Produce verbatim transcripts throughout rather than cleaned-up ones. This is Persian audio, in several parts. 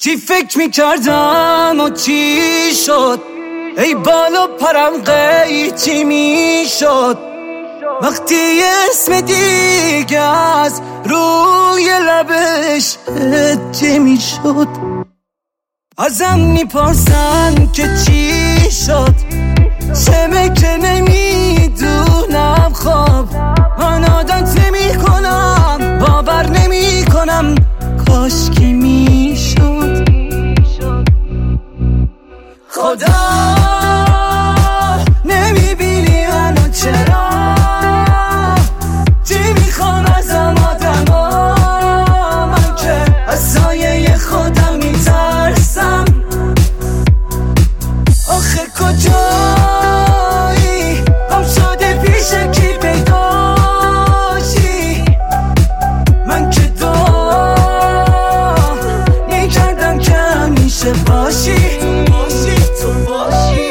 چی فکر میکردم و چی شد، ای بالا پرم قیچی میشد وقتی اسم دیگه از روی لبش هجه میشد. ازم میپرسن که چی شد، چمه که نمیدونم. خب من عادت نمی کنم، باور نمی کنم، کاش کی میشد. خدا نمیبینی منو چرا، چی میخوام ازم آدما، من که از سایه خودم میترسم. آخه کجایی گم شده پیش کی پیداشی، من که دعا میکردم که همیشه باشی تو باشی.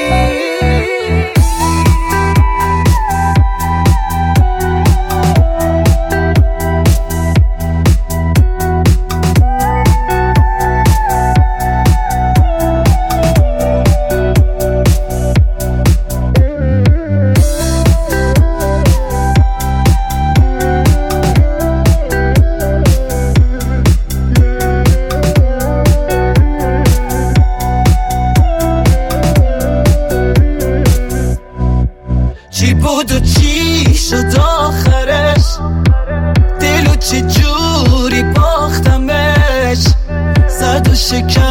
چی بود و چی شد آخرش، دلو چه جوری باختمش، زد و شکن